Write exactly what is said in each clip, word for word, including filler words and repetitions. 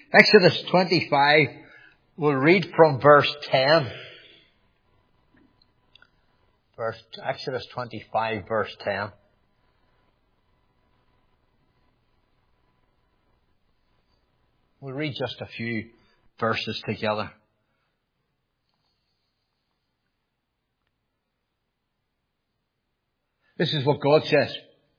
Exodus twenty-five, we'll read from verse ten. Verse, Exodus twenty-five, verse ten. We'll read just a few verses together. This is what God says.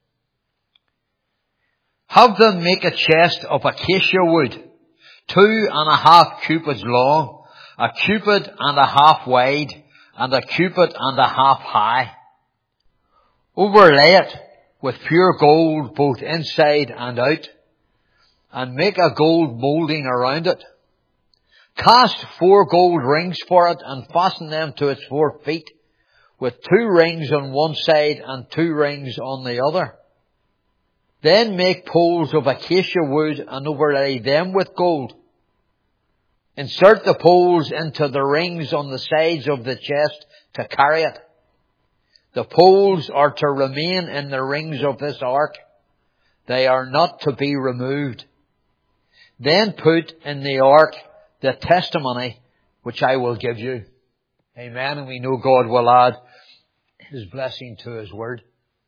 Have them make a chest of acacia wood, two and a half cubits long, a cubit and a half wide, and a cubit and a half high. Overlay it with pure gold both inside and out, and make a gold moulding around it. Cast four gold rings for it and fasten them to its four feet, with two rings on one side and two rings on the other. Then make poles of acacia wood and overlay them with gold. Insert the poles into the rings on the sides of the chest to carry it. The poles are to remain in the rings of this ark. They are not to be removed. Then put in the ark the testimony which I will give you. Amen. And we know God will add His blessing to His word.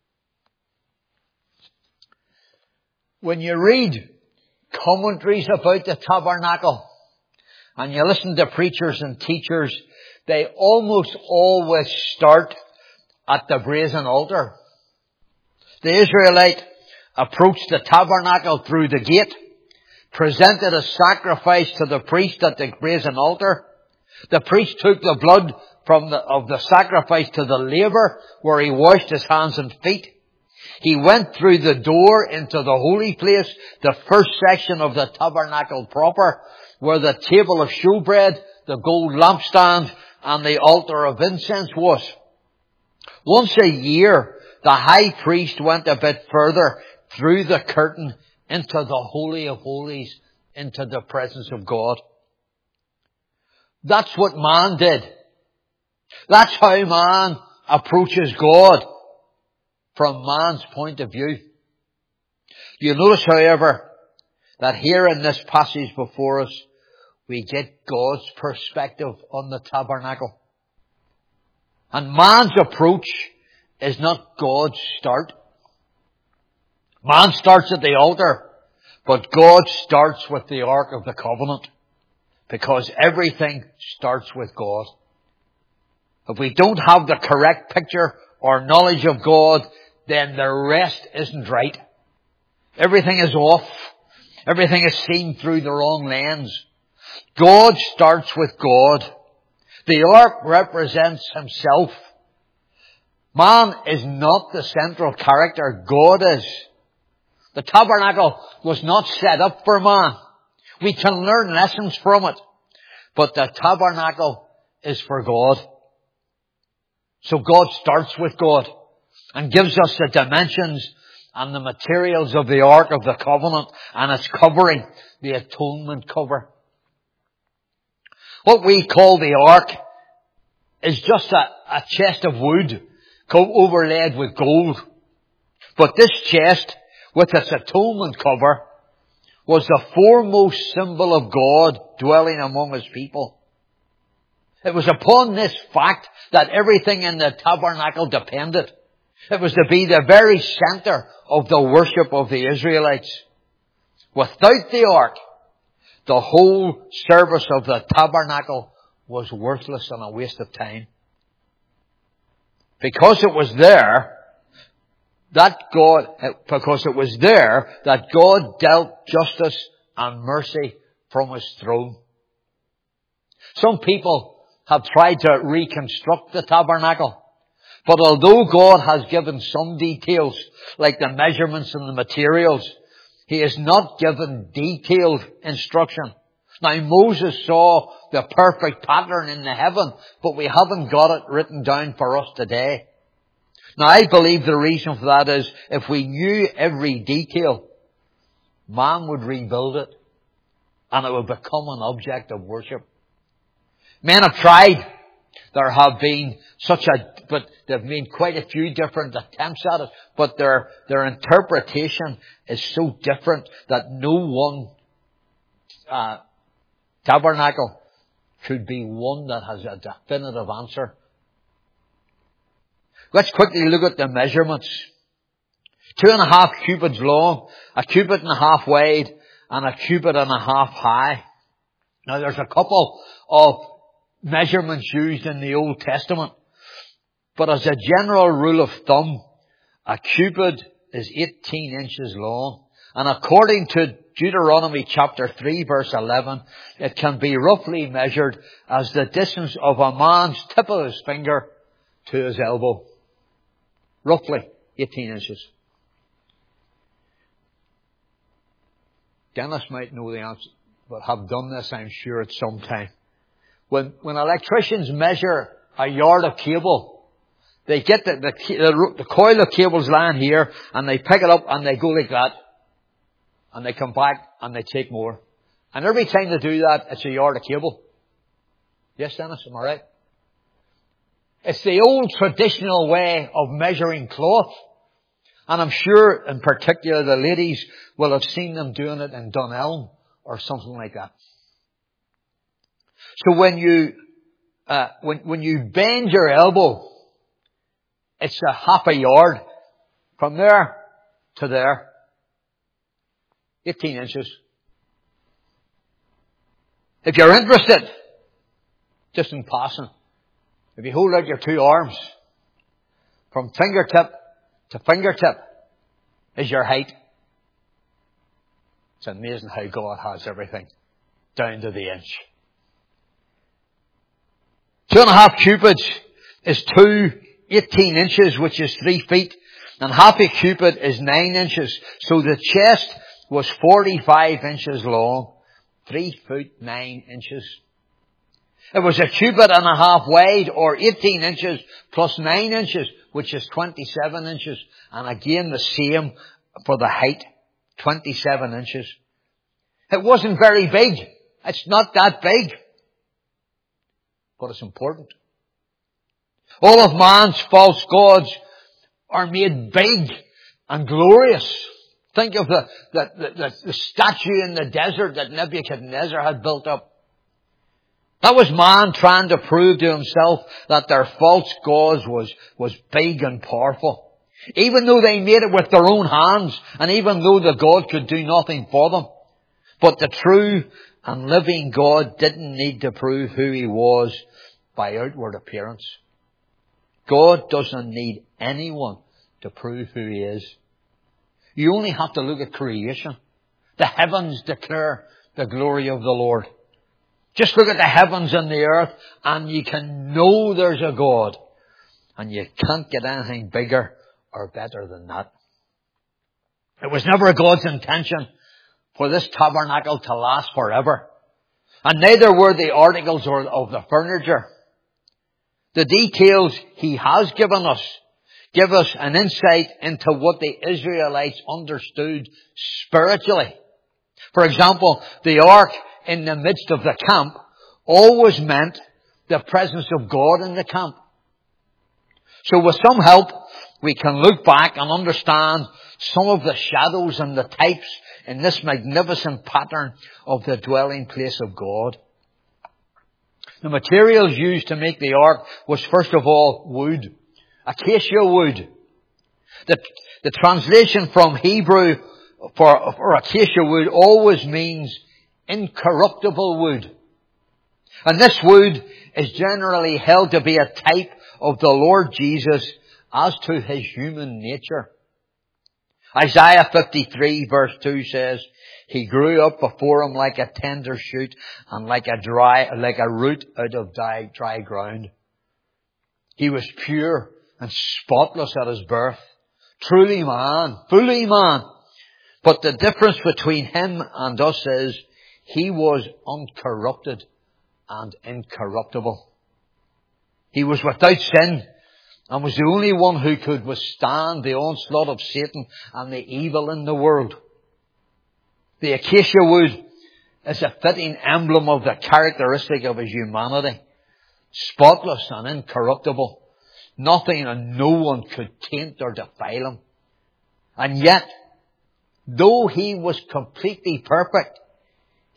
When you read commentaries about the tabernacle and you listen to preachers and teachers, they almost always start at the brazen altar. The Israelite approached the tabernacle through the gate, presented a sacrifice to the priest at the brazen altar. The priest took the blood from the, of the sacrifice to the laver where he washed his hands and feet. He went through the door into the holy place, the first section of the tabernacle proper, where the table of showbread, the gold lampstand, and the altar of incense was. Once a year, the high priest went a bit further through the curtain into the Holy of Holies, into the presence of God. That's what man did. That's how man approaches God from man's point of view. You notice, however, that here in this passage before us, we get God's perspective on the tabernacle. And man's approach is not God's start. Man starts at the altar, but God starts with the Ark of the Covenant, because everything starts with God. If we don't have the correct picture or knowledge of God, then the rest isn't right. Everything is off. Everything is seen through the wrong lens. God starts with God. The ark represents Himself. Man is not the central character. God is. The tabernacle was not set up for man. We can learn lessons from it. But the tabernacle is for God. So God starts with God and gives us the dimensions and the materials of the Ark of the Covenant and its covering, the atonement cover. What we call the Ark is just a, a chest of wood overlaid with gold. But this chest, with its atonement cover, was the foremost symbol of God dwelling among His people. It was upon this fact that everything in the tabernacle depended. It was to be the very center of the worship of the Israelites. Without the ark, the whole service of the tabernacle was worthless and a waste of time. Because it was there, that God, because it was there that God dealt justice and mercy from His throne. Some people have tried to reconstruct the tabernacle. But although God has given some details, like the measurements and the materials, He has not given detailed instruction. Now, Moses saw the perfect pattern in the heaven, but we haven't got it written down for us today. Now, I believe the reason for that is if we knew every detail, man would rebuild it, and it would become an object of worship. Men have tried. There have been such a, but there have been quite a few different attempts at it, but their, their interpretation is so different that no one uh, tabernacle could be one that has a definitive answer. Let's quickly look at the measurements. Two and a half cubits long, a cubit and a half wide, and a cubit and a half high. Now there's a couple of measurements used in the Old Testament, but as a general rule of thumb, a cubit is eighteen inches long, and according to Deuteronomy chapter three verse eleven, it can be roughly measured as the distance of a man's tip of his finger to his elbow. Roughly eighteen inches. Dennis might know the answer, but have done this, I'm sure, at some time. When, when electricians measure a yard of cable, they get the, the, the, the coil of cables lying here, and they pick it up and they go like that. And they come back and they take more. And every time they do that, it's a yard of cable. Yes, Dennis, am I right? It's the old traditional way of measuring cloth. And I'm sure, in particular, the ladies will have seen them doing it in Dunelm or something like that. So when you, uh, when, when you bend your elbow, it's a half a yard from there to there. eighteen inches. If you're interested, just in passing, if you hold out your two arms, from fingertip to fingertip is your height. It's amazing how God has everything down to the inch. Two and a half cubits is two eighteen inches, which is three feet, and half a cubit is nine inches. So the chest was forty-five inches long, three foot nine inches. It was a cubit and a half wide, or eighteen inches plus nine inches, which is twenty-seven inches. And again, the same for the height, twenty-seven inches. It wasn't very big. It's not that big. But it's important. All of man's false gods are made big and glorious. Think of the, the, the, the statue in the desert that Nebuchadnezzar had built up. That was man trying to prove to himself that their false gods was, was big and powerful. Even though they made it with their own hands, and even though the God could do nothing for them. But the true and living God didn't need to prove who He was by outward appearance. God doesn't need anyone to prove who He is. You only have to look at creation. The heavens declare the glory of the Lord. Just look at the heavens and the earth and you can know there's a God. And you can't get anything bigger or better than that. It was never God's intention for this tabernacle to last forever. And neither were the articles or of the furniture. The details He has given us give us an insight into what the Israelites understood spiritually. For example, the ark in the midst of the camp always meant the presence of God in the camp. So with some help, we can look back and understand some of the shadows and the types in this magnificent pattern of the dwelling place of God. The materials used to make the ark was first of all wood. Acacia wood. The, the translation from Hebrew for, for acacia wood always means incorruptible wood. And this wood is generally held to be a type of the Lord Jesus as to His human nature. Isaiah fifty-three verse two says, He grew up before Him like a tender shoot and like a dry, like a root out of dry, dry ground. He was pure and spotless at His birth. Truly man, fully man. But the difference between Him and us is He was uncorrupted and incorruptible. He was without sin and was the only one who could withstand the onslaught of Satan and the evil in the world. The acacia wood is a fitting emblem of the characteristic of His humanity. Spotless and incorruptible. Nothing and no one could taint or defile Him. And yet, though He was completely perfect,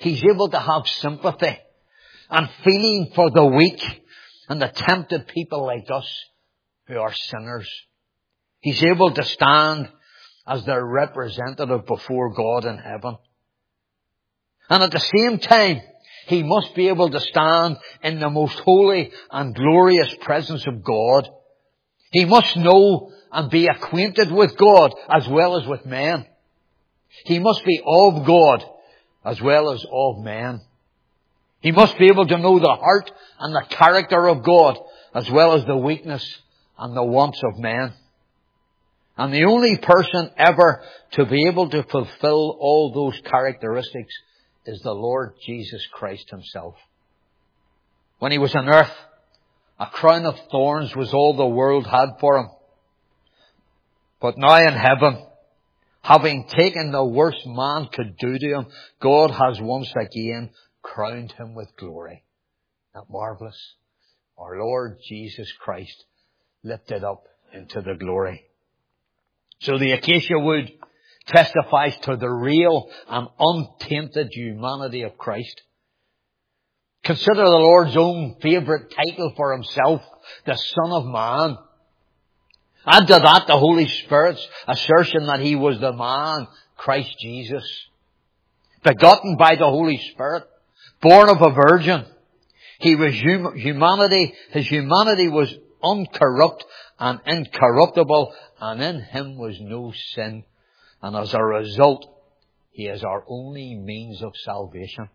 He's able to have sympathy and feeling for the weak and the tempted people like us who are sinners. He's able to stand as their representative before God in heaven. And at the same time, he must be able to stand in the most holy and glorious presence of God. He must know and be acquainted with God as well as with men. He must be of God as well as of men. He must be able to know the heart and the character of God as well as the weakness and the wants of men. And the only person ever to be able to fulfill all those characteristics is the Lord Jesus Christ himself. When he was on earth, a crown of thorns was all the world had for him. But now in heaven, having taken the worst man could do to him, God has once again crowned him with glory. Isn't that marvelous? Our Lord Jesus Christ lifted up into the glory. So the acacia wood testifies to the real and untainted humanity of Christ. Consider the Lord's own favourite title for himself, the Son of Man. Add to that the Holy Spirit's assertion that he was the man, Christ Jesus. Begotten by the Holy Spirit, born of a virgin. He was hum- humanity, his humanity was uncorrupt and incorruptible, and in him was no sin. And as a result, he is our only means of salvation.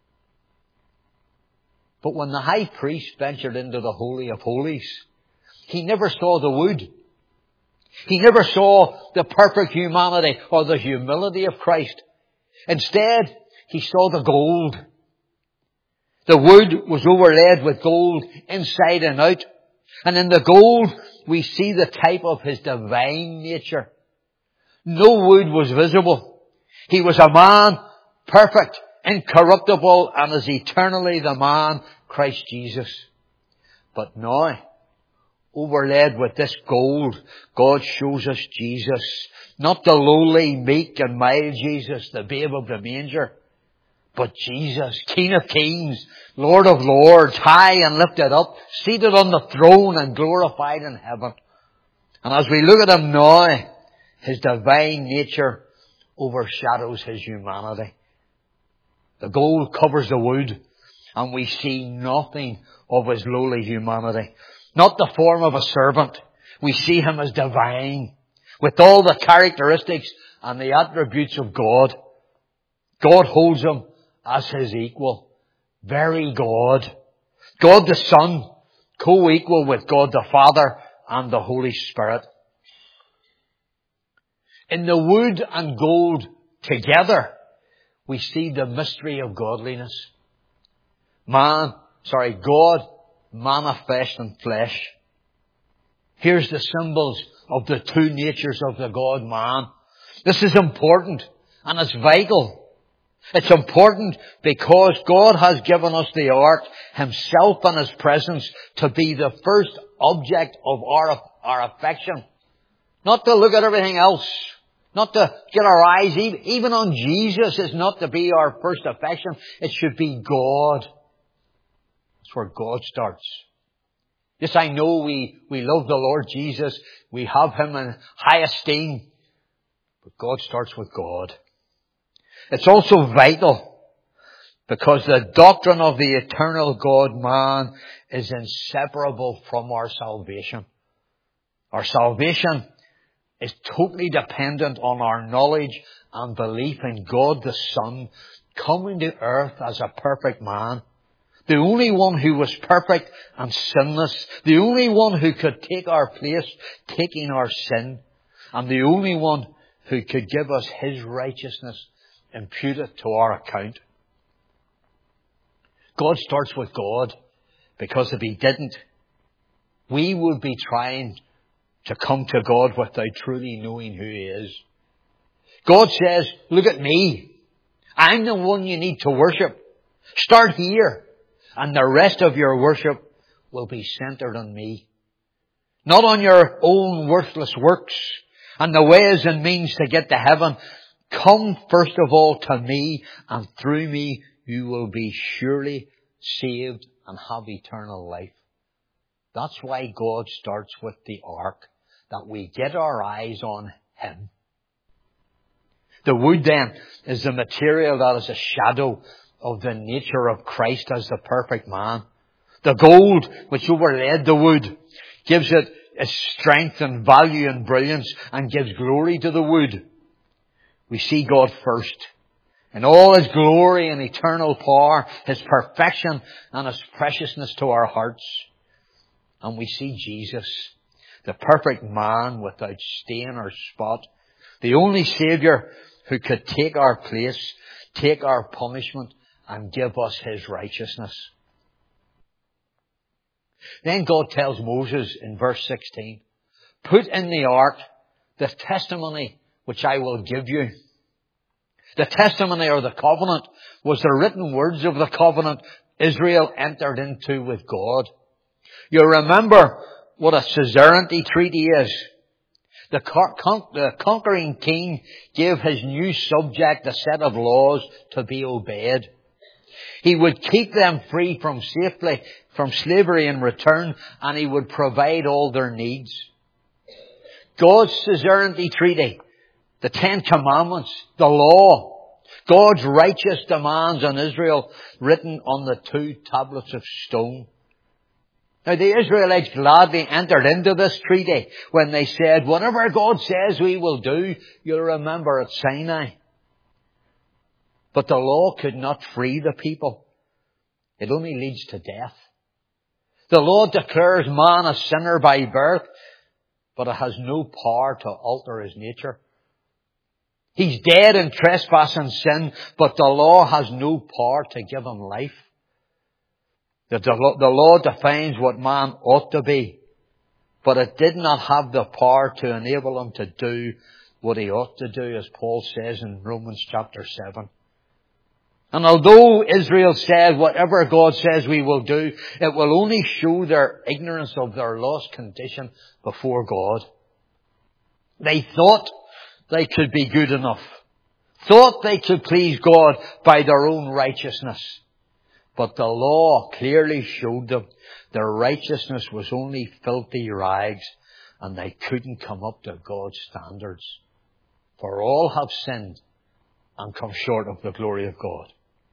But when the high priest ventured into the Holy of Holies, he never saw the wood. He never saw the perfect humanity or the humility of Christ. Instead, he saw the gold. The wood was overlaid with gold inside and out. And in the gold, we see the type of his divine nature. No wood was visible. He was a man, perfect, incorruptible, and is eternally the man, Christ Jesus. But now, overlaid with this gold, God shows us Jesus. Not the lowly, meek and mild Jesus, the babe of the manger, but Jesus, King of kings, Lord of lords, high and lifted up, seated on the throne and glorified in heaven. And as we look at him now, his divine nature overshadows his humanity. The gold covers the wood, and we see nothing of his lowly humanity. Not the form of a servant. We see him as divine, with all the characteristics and the attributes of God. God holds him as his equal. Very God. God the Son, co-equal with God the Father and the Holy Spirit. In the wood and gold together, we see the mystery of godliness. Man, sorry, God manifest in flesh. Here's the symbols of the two natures of the God-man. This is important and it's vital. It's important because God has given us the ark, himself and his presence, to be the first object of our, our affection. Not to look at everything else. Not to get our eyes even on Jesus is not to be our first affection. It should be God. That's where God starts. Yes, I know we, we love the Lord Jesus. We have him in high esteem. But God starts with God. It's also vital because the doctrine of the eternal God-man is inseparable from our salvation. Our salvation is totally dependent on our knowledge and belief in God the Son coming to earth as a perfect man. The only one who was perfect and sinless. The only one who could take our place, taking our sin. And the only one who could give us his righteousness imputed to our account. God starts with God, because if he didn't, we would be trying to come to God without truly knowing who he is. God says, look at me. I'm the one you need to worship. Start here. And the rest of your worship will be centered on me. Not on your own worthless works and the ways and means to get to heaven. Come first of all to me, and through me you will be surely saved and have eternal life. That's why God starts with the ark, that we get our eyes on Him. The wood then is the material that is a shadow of the nature of Christ as the perfect man. The gold which overlaid the wood gives it its strength and value and brilliance and gives glory to the wood. We see God first in all His glory and eternal power, His perfection and His preciousness to our hearts. And we see Jesus, the perfect man without stain or spot, the only Saviour who could take our place, take our punishment and give us His righteousness. Then God tells Moses in verse sixteen, put in the ark the testimony which I will give you. The testimony or the covenant was the written words of the covenant Israel entered into with God. You remember what a suzerainty treaty is. The, con- the conquering king gave his new subject a set of laws to be obeyed. He would keep them free from safely, from slavery in return, and He would provide all their needs. God's suzerainty treaty, the Ten Commandments, the law, God's righteous demands on Israel written on the two tablets of stone. Now the Israelites gladly entered into this treaty when they said, whatever God says we will do, you'll remember at Sinai. But the law could not free the people. It only leads to death. The law declares man a sinner by birth, but it has no power to alter his nature. He's dead in trespass and sin, but the law has no power to give him life. The, the law defines what man ought to be, but it did not have the power to enable him to do what he ought to do, as Paul says in Romans chapter seven. And although Israel said, whatever God says we will do, it will only show their ignorance of their lost condition before God. They thought they could be good enough, thought they could please God by their own righteousness. But the law clearly showed them their righteousness was only filthy rags, and they couldn't come up to God's standards. For all have sinned and come short of the glory of God.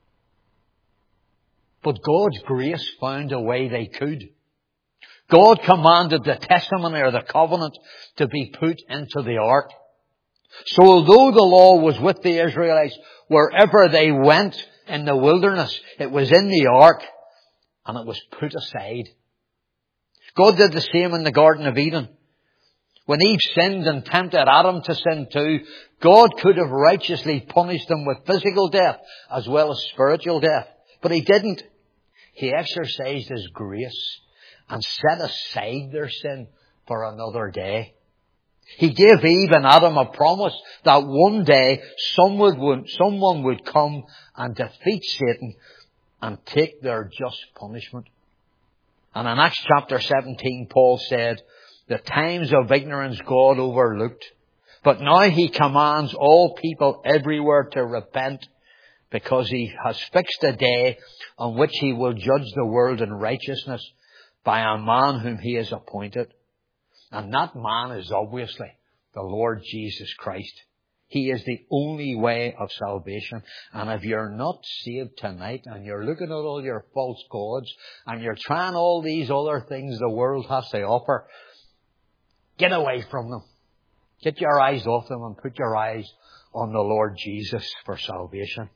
But God's grace found a way they could. God commanded the testimony or the covenant to be put into the ark. So although the law was with the Israelites wherever they went in the wilderness, it was in the ark and it was put aside. God did the same in the Garden of Eden. When Eve sinned and tempted Adam to sin too, God could have righteously punished them with physical death as well as spiritual death. But He didn't. He exercised His grace and set aside their sin for another day. He gave Eve and Adam a promise that one day someone would, someone would come and defeat Satan and take their just punishment. And in Acts chapter seventeen, Paul said, the times of ignorance God overlooked, but now He commands all people everywhere to repent, because He has fixed a day on which He will judge the world in righteousness by a man whom He has appointed. And that man is obviously the Lord Jesus Christ. He is the only way of salvation. And if you're not saved tonight and you're looking at all your false gods and you're trying all these other things the world has to offer, get away from them. Get your eyes off them and put your eyes on the Lord Jesus for salvation.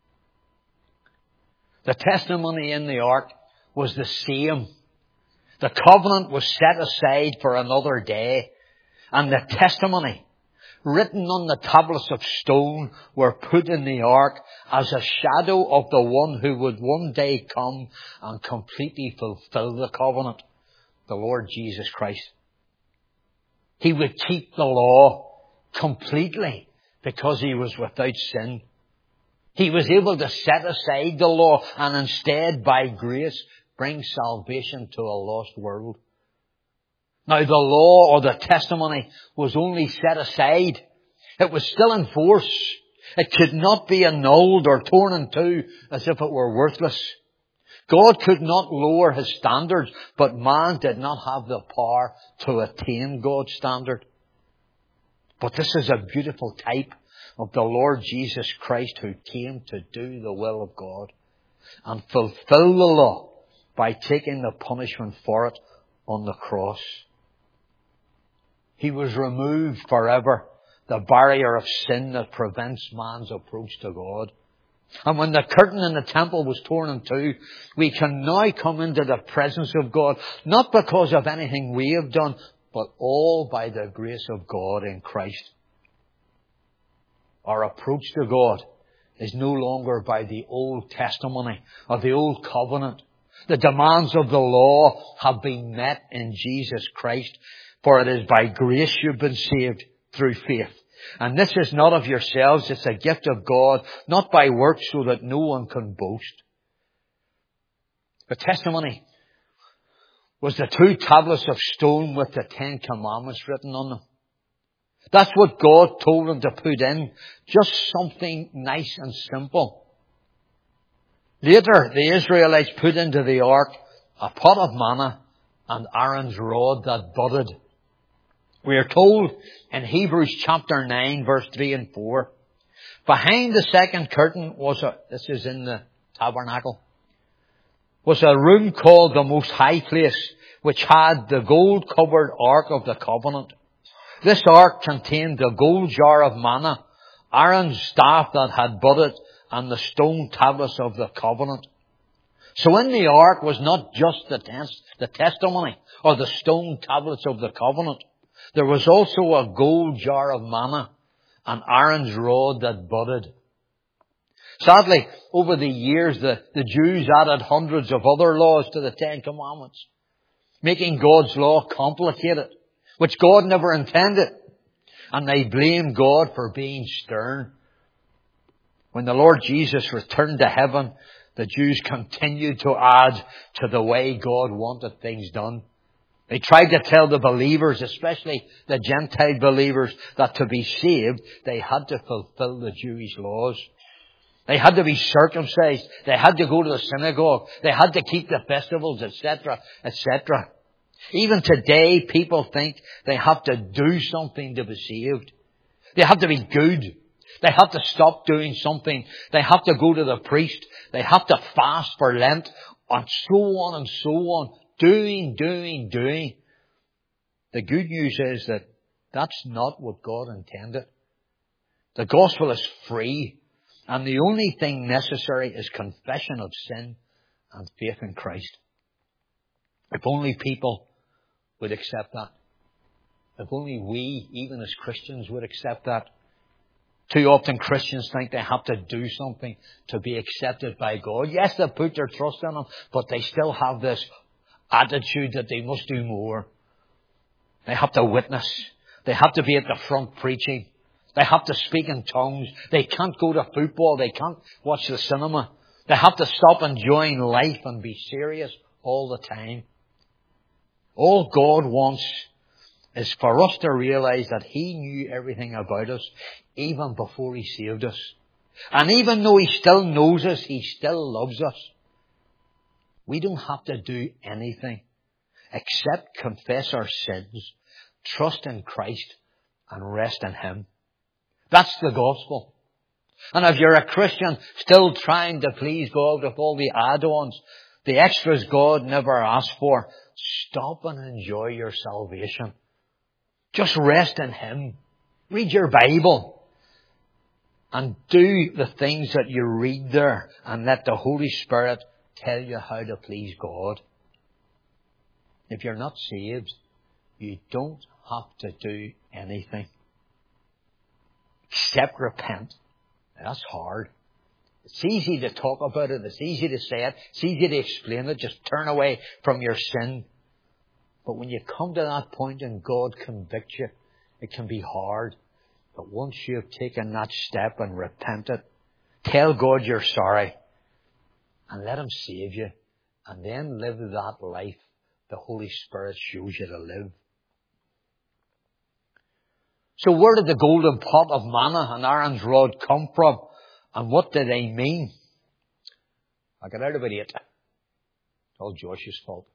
The testimony in the ark was the same. The covenant was set aside for another day, and the testimony written on the tablets of stone were put in the ark as a shadow of the one who would one day come and completely fulfill the covenant, the Lord Jesus Christ. He would keep the law completely because He was without sin. He was able to set aside the law and instead, by grace, bring salvation to a lost world. Now, the law or the testimony was only set aside. It was still in force. It could not be annulled or torn in two as if it were worthless. God could not lower his standards, but man did not have the power to attain God's standard. But this is a beautiful type of the Lord Jesus Christ, who came to do the will of God and fulfill the law by taking the punishment for it on the cross. He was removed forever, the barrier of sin that prevents man's approach to God. And when the curtain in the temple was torn in two, we can now come into the presence of God, not because of anything we have done, but all by the grace of God in Christ. Our approach to God is no longer by the old testimony or the old covenant. The demands of the law have been met in Jesus Christ, for it is by grace you've been saved through faith. And this is not of yourselves, it's a gift of God, not by works, so that no one can boast. The testimony was the two tablets of stone with the Ten Commandments written on them. That's what God told them to put in. Just something nice and simple. Later, the Israelites put into the ark a pot of manna and Aaron's rod that budded. We are told in Hebrews chapter nine, verse three and four, behind the second curtain was a, this is in the tabernacle, was a room called the Most High Place, which had the gold-covered ark of the covenant. This ark contained the gold jar of manna, Aaron's staff that had budded, and the stone tablets of the covenant. So in the ark was not just the, tes- the testimony or the stone tablets of the covenant. There was also a gold jar of manna and Aaron's rod that budded. Sadly, over the years, the, the Jews added hundreds of other laws to the Ten Commandments, making God's law complicated, which God never intended. And they blame God for being stern. When the Lord Jesus returned to heaven, the Jews continued to add to the way God wanted things done. They tried to tell the believers, especially the Gentile believers, that to be saved, they had to fulfill the Jewish laws. They had to be circumcised. They had to go to the synagogue. They had to keep the festivals, et cetera, et cetera. Even today, people think they have to do something to be saved. They have to be good. They have to stop doing something. They have to go to the priest. They have to fast for Lent, and so on and so on. Doing, doing, doing. The good news is that that's not what God intended. The gospel is free, and the only thing necessary is confession of sin and faith in Christ. If only people would accept that. If only we, even as Christians, would accept that. Too often Christians think they have to do something to be accepted by God. Yes, they put their trust in Him, but they still have this attitude that they must do more. They have to witness. They have to be at the front preaching. They have to speak in tongues. They can't go to football. They can't watch the cinema. They have to stop enjoying life and be serious all the time. All God wants is for us to realize that He knew everything about us even before He saved us. And even though He still knows us, He still loves us. We don't have to do anything except confess our sins, trust in Christ, and rest in Him. That's the gospel. And if you're a Christian still trying to please God with all the add-ons, the extras God never asked for, stop and enjoy your salvation. Just rest in Him. Read your Bible. And do the things that you read there, and let the Holy Spirit tell you how to please God. If you're not saved, you don't have to do anything except repent. That's hard. It's easy to talk about it. It's easy to say it. It's easy to explain it. Just turn away from your sin. But when you come to that point and God convicts you, it can be hard. But once you have taken that step and repented, tell God you're sorry and let Him save you, and then live that life the Holy Spirit shows you to live. So where did the golden pot of manna and Aaron's rod come from? And what did they mean? I got out about eight. It's all Joshua's fault.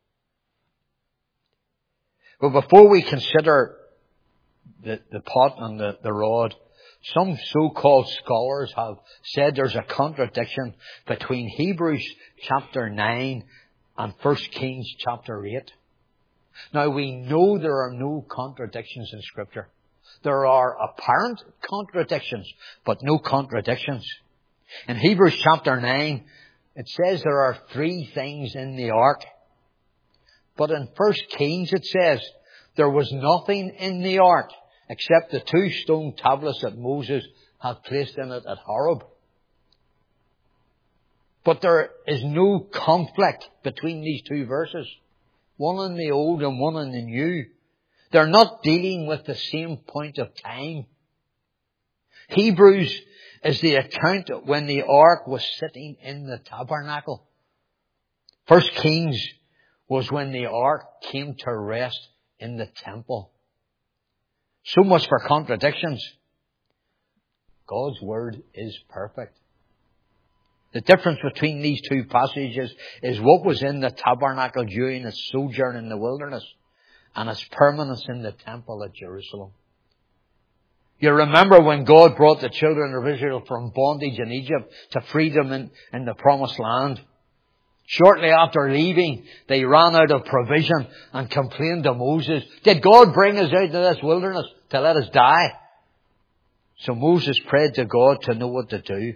But before we consider the, the pot and the, the rod, some so-called scholars have said there's a contradiction between Hebrews chapter nine and First Kings chapter eight. Now we know there are no contradictions in Scripture. There are apparent contradictions, but no contradictions. In Hebrews chapter nine, it says there are three things in the ark. But in First Kings it says there was nothing in the ark except the two stone tablets that Moses had placed in it at Horeb. But there is no conflict between these two verses. One in the Old and one in the New. They're not dealing with the same point of time. Hebrews is the account when the ark was sitting in the tabernacle. First Kings was when the ark came to rest in the temple. So much for contradictions. God's word is perfect. The difference between these two passages is what was in the tabernacle during its sojourn in the wilderness and its permanence in the temple at Jerusalem. You remember when God brought the children of Israel from bondage in Egypt to freedom in, in the promised land. Shortly after leaving, they ran out of provision and complained to Moses, "Did God bring us out of this wilderness to let us die?" So Moses prayed to God to know what to do.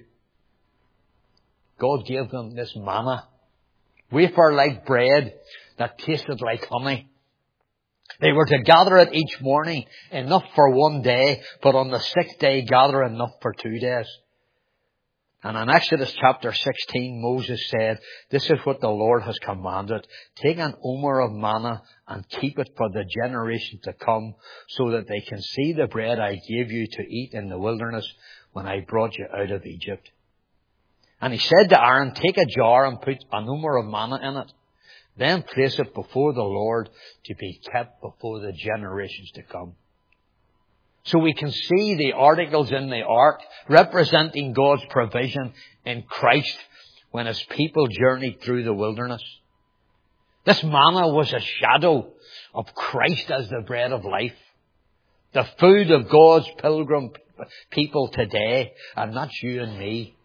God gave them this manna, wafer-like bread that tasted like honey. They were to gather it each morning, enough for one day, but on the sixth day gather enough for two days. And in Exodus chapter sixteen, Moses said, "This is what the Lord has commanded. Take an omer of manna and keep it for the generation to come, so that they can see the bread I gave you to eat in the wilderness when I brought you out of Egypt." And he said to Aaron, "Take a jar and put an omer of manna in it. Then place it before the Lord to be kept before the generations to come." So we can see the articles in the ark representing God's provision in Christ when his people journeyed through the wilderness. This manna was a shadow of Christ as the bread of life, the food of God's pilgrim people today, and that's you and me.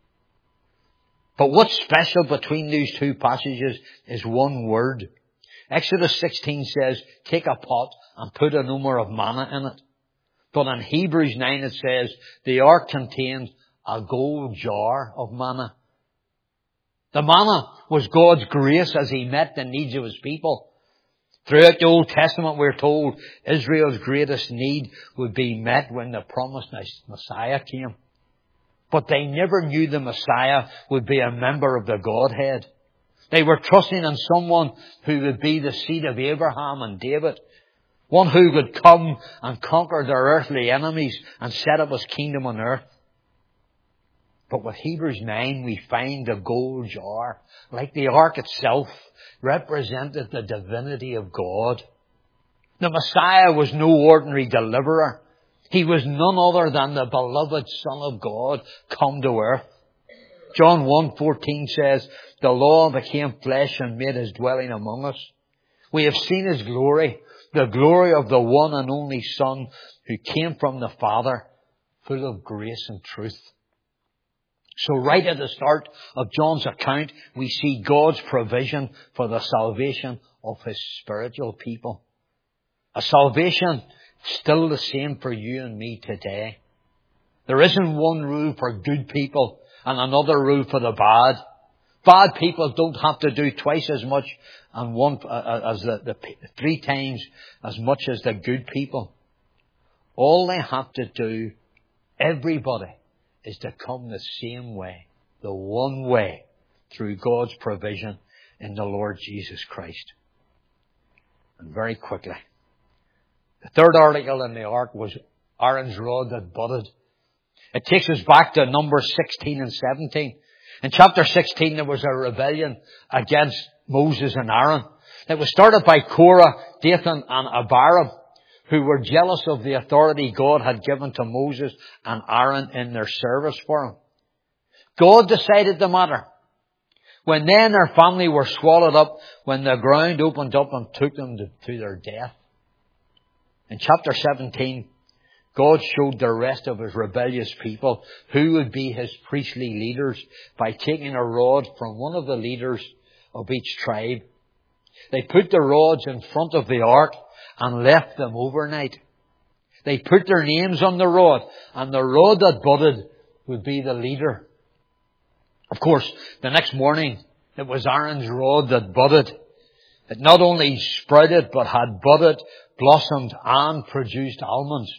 But what's special between these two passages is one word. Exodus sixteen says, "Take a pot and put an omer of manna in it." But in Hebrews nine it says, the ark contained a gold jar of manna. The manna was God's grace as he met the needs of his people. Throughout the Old Testament we're told Israel's greatest need would be met when the promised Messiah came. But they never knew the Messiah would be a member of the Godhead. They were trusting in someone who would be the seed of Abraham and David. One who would come and conquer their earthly enemies and set up his kingdom on earth. But with Hebrews nine we find the gold jar, like the ark itself, represented the divinity of God. The Messiah was no ordinary deliverer. He was none other than the beloved Son of God come to earth. John one fourteen says, "The law became flesh and made his dwelling among us. We have seen his glory, the glory of the one and only Son who came from the Father, full of grace and truth." So right at the start of John's account, we see God's provision for the salvation of his spiritual people. A salvation still the same for you and me today. There isn't one rule for good people and another rule for the bad. Bad people don't have to do twice as much and one uh, as the, the three times as much as the good people. All they have to do, everybody, is to come the same way, the one way, through God's provision in the Lord Jesus Christ. And very quickly, the third article in the ark was Aaron's rod that budded. It takes us back to Numbers sixteen and seventeen. In chapter sixteen, there was a rebellion against Moses and Aaron. It was started by Korah, Dathan and Abiram, who were jealous of the authority God had given to Moses and Aaron in their service for him. God decided the matter. When they and their family were swallowed up, when the ground opened up and took them to, to their death. In chapter seventeen, God showed the rest of his rebellious people who would be his priestly leaders by taking a rod from one of the leaders of each tribe. They put the rods in front of the ark and left them overnight. They put their names on the rod, and the rod that budded would be the leader. Of course, the next morning, it was Aaron's rod that budded. It not only sprouted, but had budded, blossomed, and produced almonds.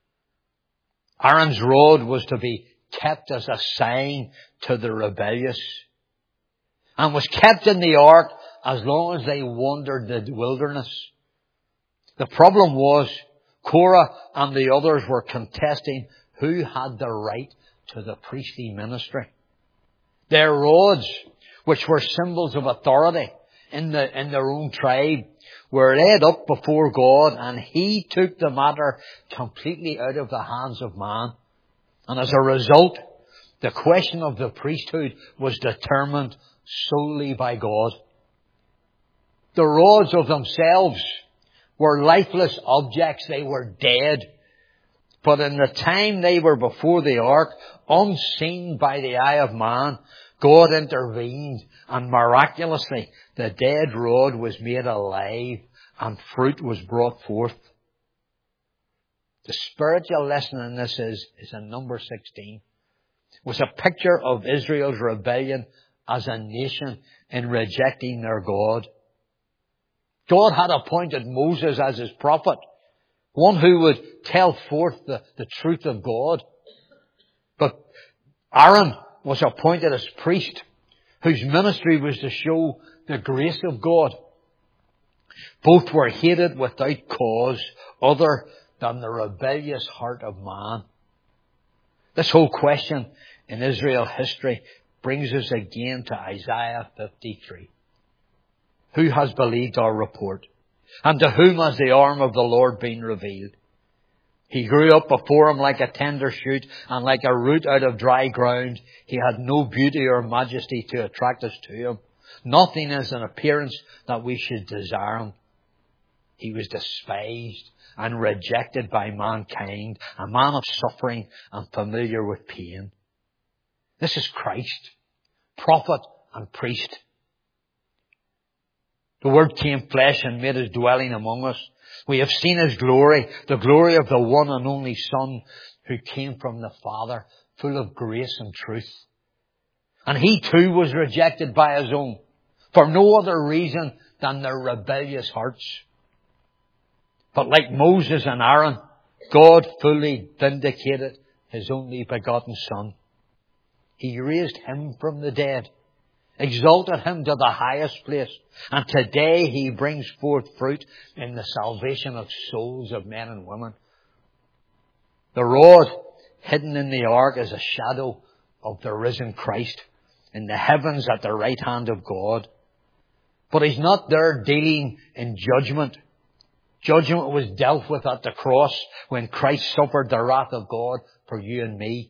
Aaron's rod was to be kept as a sign to the rebellious, and was kept in the ark as long as they wandered the wilderness. The problem was Korah and the others were contesting who had the right to the priestly ministry. Their rods, which were symbols of authority in the in their own tribe, were laid up before God, and he took the matter completely out of the hands of man. And as a result, the question of the priesthood was determined solely by God. The rods of themselves were lifeless objects. They were dead. But in the time they were before the ark, unseen by the eye of man, God intervened, and miraculously the dead rod was made alive and fruit was brought forth. The spiritual lesson in this is, is in number sixteen. It was a picture of Israel's rebellion as a nation in rejecting their God. God had appointed Moses as his prophet, one who would tell forth the, the truth of God. But Aaron was appointed as priest, whose ministry was to show the grace of God. Both were hated without cause other than the rebellious heart of man. This whole question in Israel history brings us again to Isaiah fifty-three. Who has believed our report? And to whom has the arm of the Lord been revealed? He grew up before him like a tender shoot and like a root out of dry ground. He had no beauty or majesty to attract us to him. Nothing as an appearance that we should desire him. He was despised and rejected by mankind, a man of suffering and familiar with pain. This is Christ, prophet and priest. The Word came flesh and made his dwelling among us. We have seen his glory, the glory of the one and only Son who came from the Father, full of grace and truth. And he too was rejected by his own, for no other reason than their rebellious hearts. But like Moses and Aaron, God fully vindicated his only begotten Son. He raised him from the dead, exalted him to the highest place, and today he brings forth fruit in the salvation of souls of men and women. The rod hidden in the ark is a shadow of the risen Christ in the heavens at the right hand of God. But he's not there dealing in judgment. Judgment was dealt with at the cross when Christ suffered the wrath of God for you and me.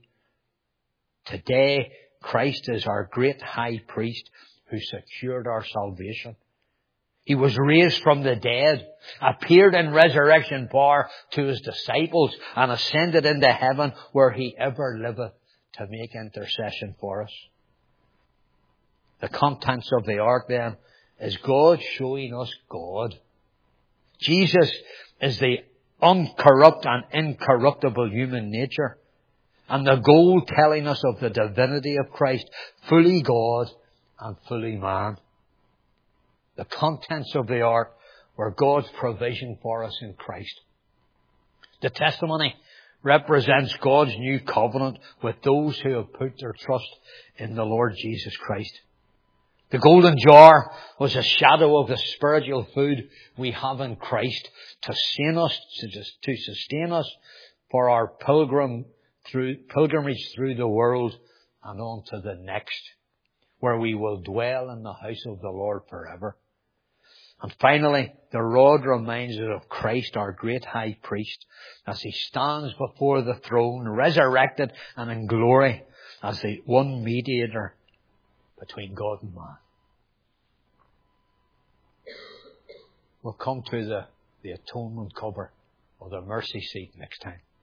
Today, Christ is our great high priest who secured our salvation. He was raised from the dead, appeared in resurrection power to his disciples, and ascended into heaven where he ever liveth to make intercession for us. The contents of the ark then is God showing us God. Jesus is the uncorrupt and incorruptible human nature, and the gold telling us of the divinity of Christ, fully God and fully man. The contents of the ark were God's provision for us in Christ. The testimony represents God's new covenant with those who have put their trust in the Lord Jesus Christ. The golden jar was a shadow of the spiritual food we have in Christ to sustain us, to sustain us for our pilgrim through pilgrimage through the world and on to the next, where we will dwell in the house of the Lord forever. And finally, the rod reminds us of Christ, our great high priest, as he stands before the throne, resurrected and in glory, as the one mediator between God and man. We'll come to the, the atonement cover of the mercy seat next time.